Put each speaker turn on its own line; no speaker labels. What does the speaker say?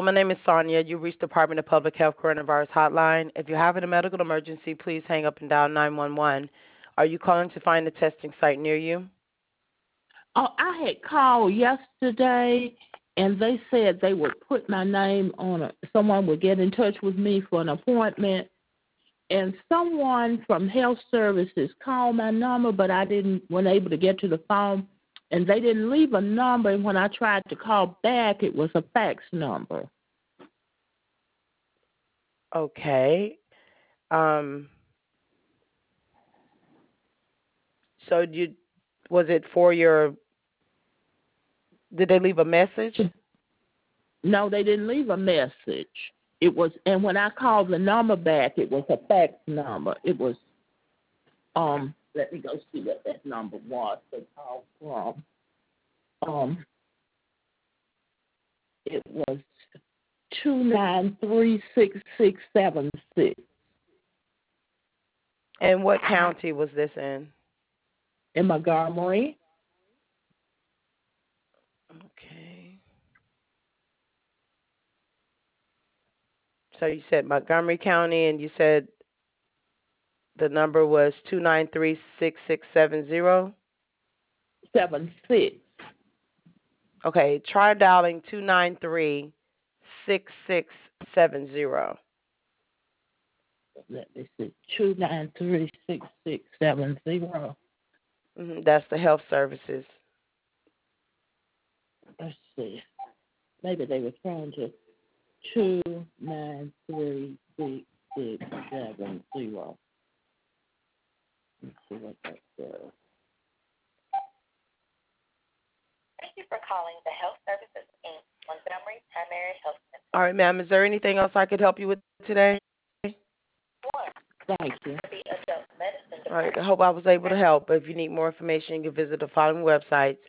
my name is Sonia. You reached the Department of Public Health Coronavirus Hotline. If you're having a medical emergency, please hang up and dial 911. Are you calling to find a testing site near you?
Oh, I had called yesterday, and they said they would put my name on it. Someone would get in touch with me for an appointment, and someone from Health Services called my number, but I wasn't able to get to the phone, and they didn't leave a number, and when I tried to call back, it was a fax number.
Okay. Um, so was it for did they leave a message?
No, they didn't leave a message. And when I called the number back, it was a fax number. It was, let me go see what that number was they called from. It was 2936676.
And what county was this in?
In Montgomery.
Okay. So you said Montgomery County, and you said the number was 2936670?
76.
Okay, try dialing 2936670.
Let me see. 2936670.
That's the health services.
Let's see. Maybe they were trying to 2936670. Let's see what that says.
Thank you for calling the Health Services, Inc., Montgomery Primary Health Center.
All right, ma'am. Is there anything else I could help you with today?
Thank you.
The adult medicine
All right. I hope I was able to help. If you need more information, you can visit the following websites: